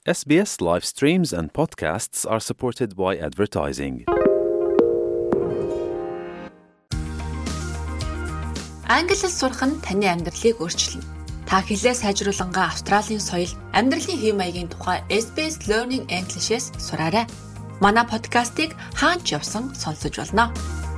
SBS live streams and podcasts are supported by advertising. Англи хэл сурах нь таны амьдралыг өөрчилнө. Та хэлээ сайжруулангаа Австралийн соёл, амьдралын хэв маягийн тухай SBS Learning English-с сураарай. Манай подкастыг хаач явсан сонсож болно.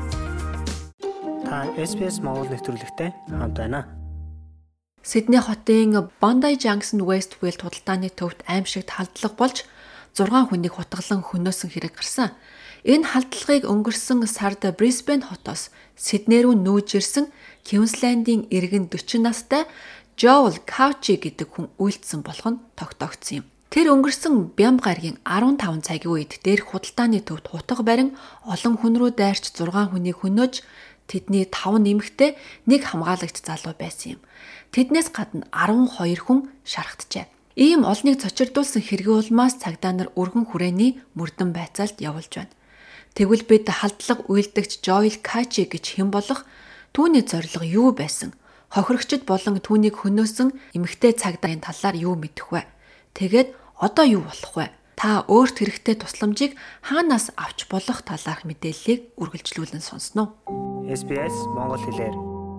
Та SBS Монгол нэвтрүүлэгтэй хамт байна. Сидней хотын Bondi Junction Westfield худалдааны төвд аимшигт халдлага болж 6 хүнийг хутгалан хөнөөсөн хэрэг гарсан. Энэ халдлагыг өнгөрсөн сард Brisbane хотоос Сидней рүү нүүж ирсэн Queensland-ийн иргэн 40 настай Joel Couch гэдэг хүн үйлдсэн болох нь тогтоогдсон юм. Тэр өнгөрсөн Бям гарагийн 15 цагийн үед дээрх худалдааны төвд хутга барин олон хүн рүү дайрч 6 хүнийг хөнөөж тэдний 5 нэмэгтэй, 1 хамгаалагч залуу байсан юм. Тэднээс гадна 12 хүн шархтжээ. Ийм олныг цочирдуулсан хэргийн улмаас цагдаа нар өргөн хүрээний мөрдөн байцаалд явуулж байна. Тэгвэл бид халдлага үйлдэгч Joel Couch гэж хэн болох, түүний зорилго юу байсан? Хохирогчд болон түүнийг хөнөөсөн эмэгтэй цагдаагийн талаар юу мэдэх вэ? Тэгээд одоо юу болох вэ? Та өөрт хэрэгтэй тусламжийг хаанаас авч болох талаарх мэдээллийг үргэлжлүүлэн сонсноо. SBS Монгол хэлээр.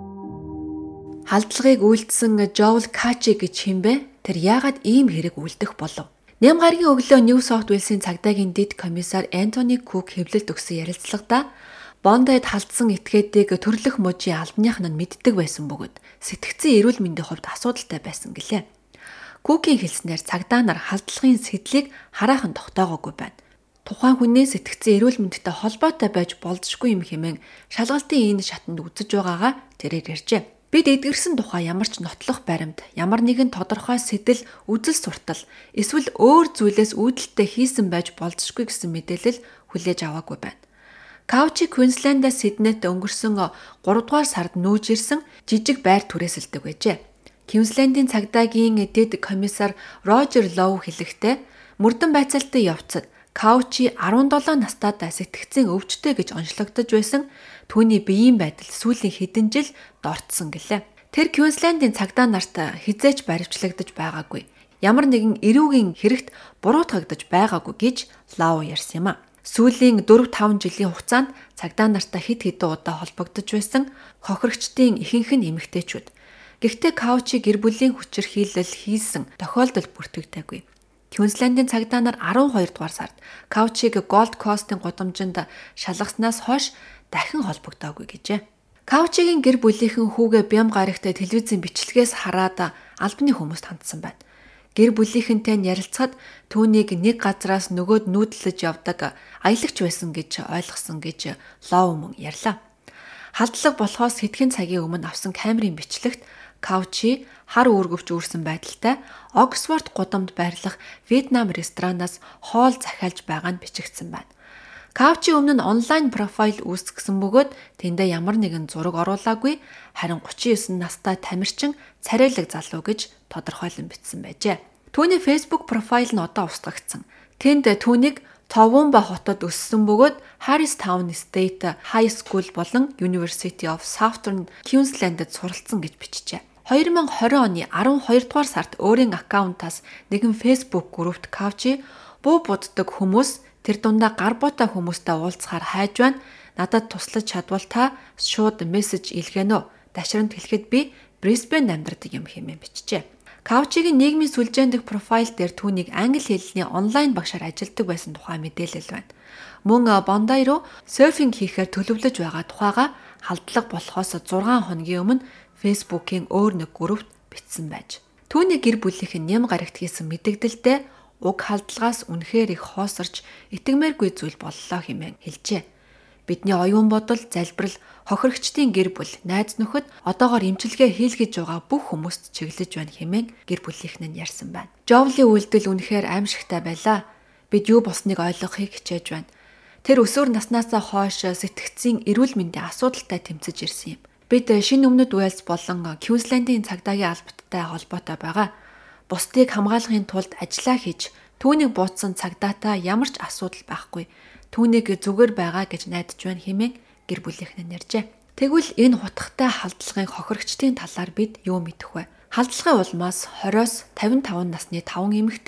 Халдлагыг үйлдсэн Joel Couch гэж хэн бэ? Тэр яагаад ийм хэрэг үйлдэх болов? 8 гарагийн өглөө New South Wales-ийн цагдаагийн дэд комиссар Anthony Cook хэвлэлд өгсөн ярилцлагадаа Бондайд халдсан этгээдийг төрлөх мужийн албаных нь мэддэг байсан бөгөөд сэтгцэн эрүүл мэндийн хувьд асуудалтай байсан гэлээ. Кукийн хэлснээр цагдаа нар халдлагын сэдлийг хараахан тогтоогоогүй байна. Тухайн хүний сэтгцэн эрүүл мэндтэй холбоотой байж болзошгүй юм хэмээн шалгалтын энэ шатанд үзэж байгаагаа тэрээр ярьжээ. Бид эдгэрсэн тухай ямар ч нотлох баримт, ямар нэгэн тодорхой сэтэл, үзэл суртал, эсвэл өөр зүйлээс үүдэлтэй хийсэн байж болзошгүй гэсэн мэдээлэл хүлээж аваагүй байна. Couch Queensland-аас Сиднейд өнгөрсөн 3 дугаар сард нүүж ирсэн жижиг байр түрээсэлдэг байжээ. Queensland-ийн цагдаагийн дэд комиссар Roger Lowe хэлэхдээ мөрдөн байцаалтын явцад Couch 17 настайдаа сэтгцэн өвчтэй гэж онцлогдож байсан. Түүний биеийн байдал сүүлийн хэдэн жил дорцсон гэлээ. Тэр Queensland-ийн цагдаа нарт хизээч баривчлагдаж байгаагүй. Ямар нэгэн эрүүгийн хэрэгт буруутгагдаж байгаагүй гэж Lowe ярьсан юм а. Сүүлийн 4-5 жилийн хугацаанд цагдаа нартай хэд хэдэн удаа холбогдож байсан хохирогчдын ихэнх нь эмэгтэйчүүд. Гэхдээ Couch гэр бүлийн хүчирхийлэл хийсэн тохиолдол бүртгэгдээгүй. Queensland-ийн цагдаа нар 12 дугаар сард Couch-ийг Gold Coast-ийн гудамжинд шалгаснаас хойш дахин холбогдоогүй гэжээ. Couch-ийн гэр бүлийнхэн хүүгээ Бям гарагт телевизийн бичлэгээс хараад албаны хүмүүст хандсан байна. Гэр бүлийнхэнтэй ярилцахад түүнийг нэг газраас нөгөөд нүүдлэж явдаг аялагч байсан гэж ойлгосон гэж Lowe мөн ярьлаа. Халдлага болохоос хэдхэн цагийн өмнө авсан камерын бичлэгт Couch хар үүргэвч үүрсэн байдалтай Oxford гудамд байрлах Вьетнам ресторанаас хоол захиалж байгаа нь бичигдсэн байна. Couch өмнө нь онлайн профайл үүсгэсэн бөгөөд тэндээ ямар нэгэн зураг оруулаагүй, харин 39 настай тамирчин царайлаг залуу гэж тодорхойлон бичсэн байжээ. Түүний Facebook профайл нь одоо устгагдсан. Тэнд түүнийг Toowoomba хотод өссөн бөгөөд Harristown State High School болон University of Southern Queensland-д суралцсан гэж бичжээ. 2020 оны 12 дугаар сард өөрийн аккаунтаас нэгэн Facebook группт Couch буу буддаг хүмүүс тэр дундаа гар буутай хүмүүстэй уулзахаар хайж байна. Надад туслаж чадвал та шууд мессеж илгээнэ. Дашрамд хэлэхэд би Brisbane амьдардаг юм хэмээн бичжээ. Couch-ийн нийгмийн сүлжээн дэх профайл дээр түүнийг англи хэлний онлайн багшаар ажилладаг байсан тухай мэдээлэл байна. Мөн Bondi руу серфинг хийхээр төлөвлөж байгаа тухайга халдлага болохоос 6 хоногийн өмнө Facebook-ийн өөр нэг группт бичсэн байж. Түүний гэр бүлийнхэн Ням гарагт хийсэн мэдэгдэлдээ уг халдлагаас үнэхээр их хоосорч итгэмээргүй зүйл боллоо хэмээн хэлжээ. Бидний оюун бодол, залбирал, хохирогчдын гэр бүл, найз нөхөд одоогоор имчилгээ хийлгэж байгаа бүх хүмүүст чиглэж байна хэмээн гэр бүлийнхэн нь ярьсан байна. Joel-ийн үйлдэл үнэхээр аимшигтай байлаа. Бид юу болсныг ойлгохыг хичээж байна. Тэр өсвөр наснаасаа хойш сэтгцийн эрүүл мэндийн асуудалтай тэмцэж ирсэн юм. Бид шинэ өмнөд Уэльс болон Queensland-ийн цагдаагийн албаттай холбоотой байгаа. Бусдыг хамгаалахын тулд ажиллаа хийж, түүнийг буутсан цагдаатай ямар ч асуудал байхгүй. Түүнийг зүгээр байгаа гэж найдаж байна хэмээн гэр бүлийнхэн нь ярьжээ. Тэгвэл энэ хутгатай халдлагын хохирогчдын талаар бид юу мэдэх вэ? Халдлагын улмаас 20-55 насны 5 эмэгтэй,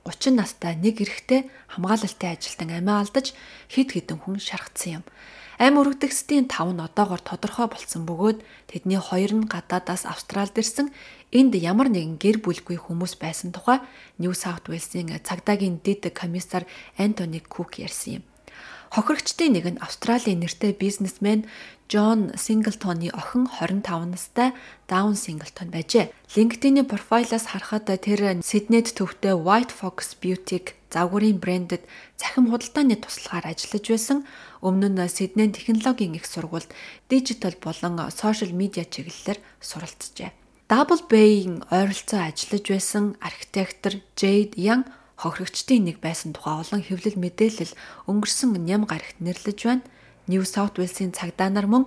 30 настай нэг эрэгтэй хамгаалалтын ажилтан амиа алдаж хэд хэдэн хүн шархсан юм. Амь өргөдөгчдийн 5 нь одоогоор тодорхой болсон бөгөөд тэдний 2 нь гадаадаас Австралид ирсэн энд ямар нэгэн гэр бүлгүй хүмүүс байсан тухай Нью Саут Уэльсийн цагдаагийн дэд комиссар Антони Кук ярьсан юм. Хохирогчдын нэг нь Австралийн нэртэй бизнесмен Джон Синглтоны охин 25 настай Даун Синглтон байжээ. LinkedIn-ийн профайлаас харахад тэр Сиднейд төвтэй White Fox Beauty завгуурын брэндэд цахим худалдааны туслахаар ажиллаж байсан. Өмнө нь Сиднейн технологийн их сургуульд дижитал болон сошиал медиа чиглэлээр суралцжээ. Double Bay-ийн ойролцоо ажиллаж байсан архитектор Jade Young хохирогчдын нэг байсан тухай олон хэвлэл мэдээлэл өнгөрсөн ням гарагт нэрлэж байна. Нью Саут Уэльсийн цагдаа нар мөн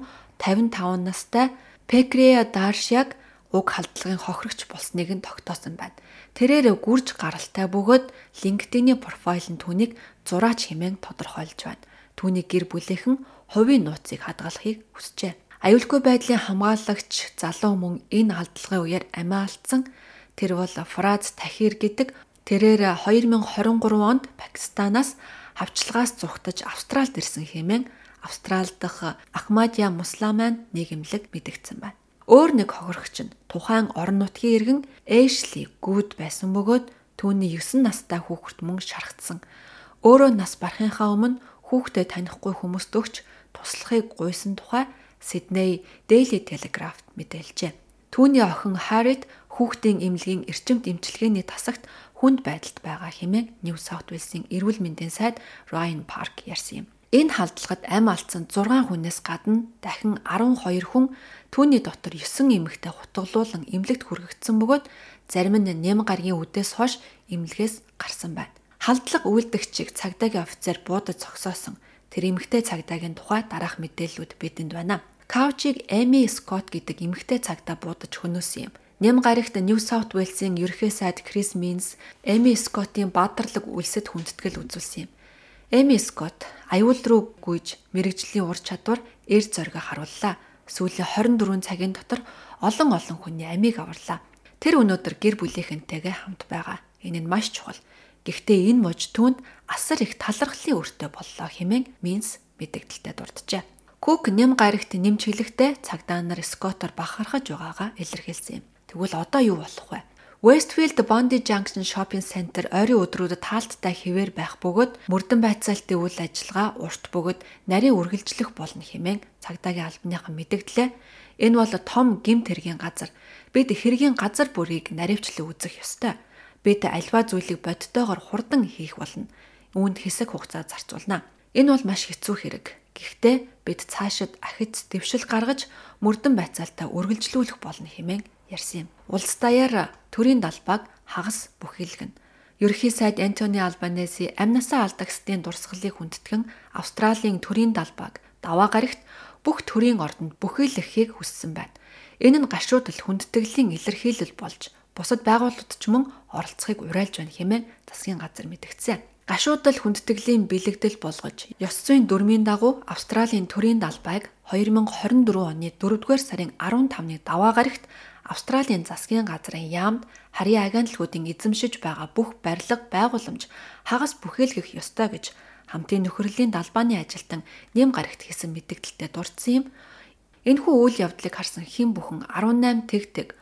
55 настай Пекрея Даршяг уг халдлагын хохирогч болсныг нь тогтоосон байна. Тэрээр гүрж гаралтай бөгөөд LinkedIn-ийн профайл нь түүнийг зураач хэмээн тодорхойлж байна. Түүний гэр бүлийнхэн хувийн нууцыг хадгалахыг хүсжээ. Аюулгүй байдлын хамгаалагч залуу мөн энэ халдлагын үеэр амиа алдсан. Тэр бол Фраз Тахир гэдэг. Тэрээр 2023 онд Пакистанаас хавчлагаас зүхтаж Австралид ирсэн хэмээн Австрал дахь Ахмадия Мусламан нийгэмлэг мэдэгдсэн байна. Өөр нэг хохирогч нь тухайн орон нутгийн иргэн Эшли Гуд байсан бөгөөд түүний 9 настай хүүхэд мөн шархтсан. Өөрөө нас барахынхаа өмнө хүүхдэд танихгүй хүмүүст өгч туслахыг гуйсан тухай Сидней Daily Telegraph мэдээлжээ. Түүний охин Харрит хүүхдийн эмнэлгийн эрчимт эмчилгээний тасагт хүнд байдалд байгаа хэмээн Нью Саут Уэльсийн эрүүл мэндийн сайд Ryan Park ярьсан юм. Энэ халдлагад амь алдсан 6 хүнээс гадна дахин 12 хүн түүний дотор 9 эмэгтэй хутгалуулан эмнэлэгт хүргэгдсэн бөгөөд зарим нь нэм гарагийн үдээс хойш эмнэлгээс гарсан байна. Халдлага үйлдэгчийг цагдаагийн офицер буудаж зогсоосон. Тэр эмэгтэй цагдаагийн тухай дараах мэдээллүүд бидэнд байна. Каучиг Эми Скотт гэдэг эмэгтэй цагдаа буудаж хөнөөсөн юм. Нэм гарагт Нью Саут Уэльсийн ерөнхий сайд Крис Минс Эми Скоттын баатарлаг үлсэд хүндэтгэл үзүүлсэн юм. Эми Скотт аюул руу гүйж мэрэгжлийн ур чадвар эрд зориг харууллаа. Сүүлийн 24 цагийн дотор олон хүний амийг аварлаа. Тэр өнөөдөр гэр бүлийнхэнтэйгээ хамт байгаа. Энэ нь маш чухал. Гэхдээ энэ мужид түүнд асар их талархлын өртөө боллоо хэмээн Минс мэдээлэлтэд дурджээ. Кук нэм гарагт нэмж хэлэхдээ цагдаа нар Скоттоор бахархаж байгаагаа илэрхийлсэн юм. Тэгвэл одоо юу болох вэ? Westfield Bondi Junction Shopping Center ойрын өдрүүдэд таалттай хэвээр байх бөгөөд мөрдөн байцаалтын үйл ажиллагаа урт бөгөөд нарийн үргэлжлэх болно хэмээн цагдаагийн албаныхан мэдэгдлээ. Энэ бол том гэмт хэргийн газар. Бид хэргийн газар бүрийг наривчлан үзэх ёстой. Бид альва зүйлийг бодтойгоор хурдан хийх болно. Үүнд хэсэг хугацаа зарцуулна. Энэ бол маш хэцүү хэрэг. Гэхдээ бид цаашид ахиц дэвшил гаргаж мөрдөн байцаалтаа үргэлжлүүлэх болно хэмээн ярьсан юм. Улс даяар төрийн далбааг хагас бүхийлгэнэ. Ерөнхий сайд Антони Албанеси амнасаа алдагсдын дурсгалыг хүндэтгэн Австралийн төрийн далбааг даваа гарагт бүх төрийн ордонд бүхийлгэхийг хүссэн байна. Энэ нь гашуудал хүндтгэлийн илэрхийлэл болж бусад байгууллагууд ч мөн оролцохыг уриалж байна хэмээн засгийн газар мэдгдсэн. Гашуудал хүндтгэлийн бэлэгдэл болгож ёс зүйн дүрмийн дагуу Австралийн төрийн далбайг 2024 оны 4-р сарын 15-ны даваа гарагт Австралийн засгийн газрын яамд харийн агентлагуудын эзэмшиж байгаа бүх барилга байгууламж хагас бүхийлгэх ёстой гэж хамтын нөхөрлөлийн далбааны ажилтан нэм гарагт хийсэн мэдээлэлтэд дурдсан юм. Энэхүү үйл явдлыг харсан хэн бүхэн 18 тэг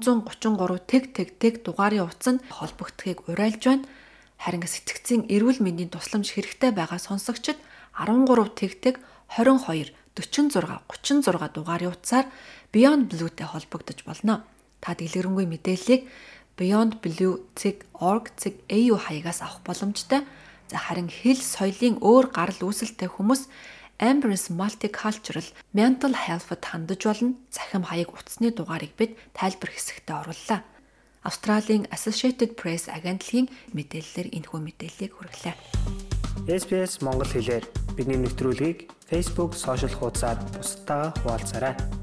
333 тэг дугаарын утас нь холбогдохыг уриалж байна. Харин сэтгцийн эрүүл мэндийн тусламж хэрэгтэй байгаа сонсогчид 13 тэг 22 46 36 дугаарын утсаар Beyond Blue-тэй холбогдож болно. Та дэлгэрэнгүй мэдээллийг beyondblue.org.au хаягаас авах боломжтой. Харин хэл соёлын өөр гарал үүсэлтэй хүмүүс Embrace Multicultural Mental Health-д хандаж болно. Захим хаяг утасны дугаарыг бид тайлбар хэсэгтээ орууллаа. Австралийн Associated Press агентлагийн мэдээллээр энэхүү мэдээллийг хүргэлээ. SBS Монгол хэлээр бидний нэвтрүүлгийг Facebook сошиал хуудасаар бусдаа хуваалцаарай.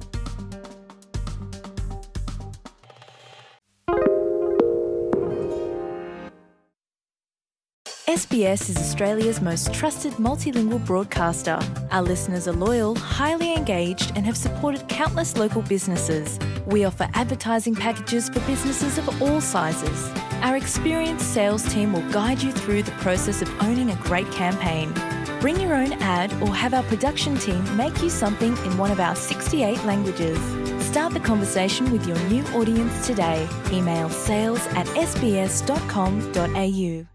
SBS is Australia's most trusted multilingual broadcaster. Our listeners are loyal, highly engaged, and have supported countless local businesses. We offer advertising packages for businesses of all sizes. Our experienced sales team will guide you through the process of owning a great campaign. Bring your own ad or have our production team make you something in one of our 68 languages. Start the conversation with your new audience today. Email sales@sbs.com.au.